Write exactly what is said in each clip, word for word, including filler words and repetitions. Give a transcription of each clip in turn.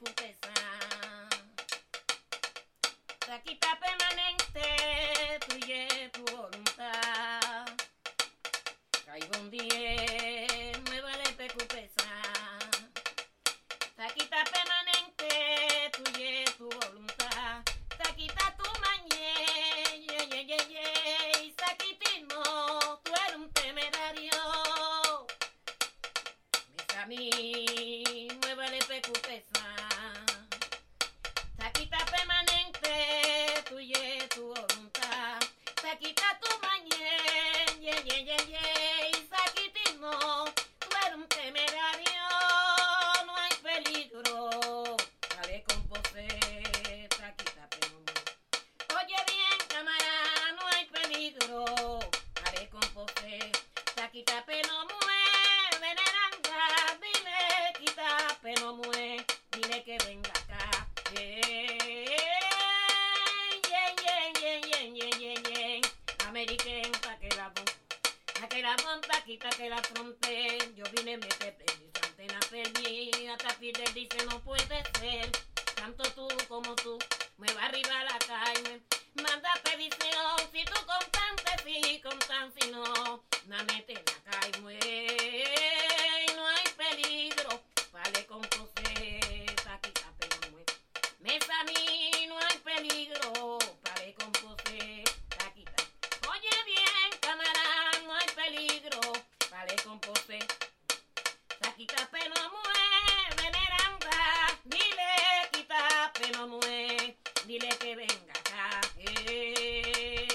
pupesa. Taquita permanente, tuya tu voluntad. Caigo un día, me vale pecupesa. Taquita permanente, tuya tu voluntad. Taquita tu mañé, ye, ye, ye, ye. Y saquitino, tú eres un temerario. Ves a mí, muévale pecupesa. Taquita permanente, tuya tu voluntad. Taquita tu mañé, ye, ye, ye, ye. Y saquitino, tú eres un temerario. No hay peligro, dale con pose, taquita permanente. Oye bien, cámara, no hay peligro, dale con pose, taquita peno mue, veneranda, dile, quita peno mue, dile que venga acá. Yeah, yeah, yeah, yeah, yeah, yeah, yeah, yeah. American, pa' que la pon, pa' que la pon, taquita que la fronte. Yo vine, me te prendí, antena perdí, hasta Fidel dice no puede ser. Tanto tú como tú, mueva arriba la calle, manda petición, si tú constante, sí, constante, si no, na mete la calle, mueve, no hay peligro, vale con pose, taquita pero mueve. Mesa a mí, no hay peligro, vale con pose, taquita. Oye bien, cámara, no hay peligro, vale con pose, taquita pero mueve, veneranda, dile, quita pero mueve, dile que venga acá. Eh,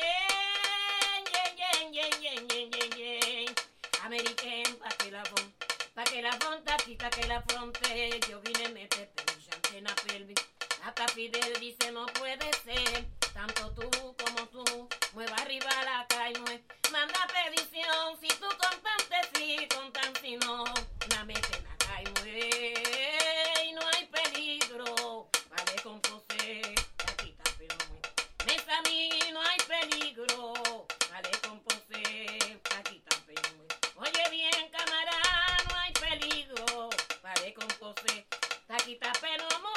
yeah, yeah, yeah, yeah, yeah, yeah, yeah. American, pa' que la pon, pa' que la pon, taquita que la fronte. Yo vine, me te pedí, antena pelvis. Hasta Fidel dice no puede ser, tanto tú como tú, mueva arriba la calle, mueve. Manda petición, si tú constante, sí, constante, si no, la mete en la calle, mueve. Y no hay peligro, vale con pose, taquita pero mueve. Mesa a mí, no hay peligro, vale con pose, taquita pero mueve. Oye bien, cámara, no hay peligro, vale con pose, taquita pero mueve.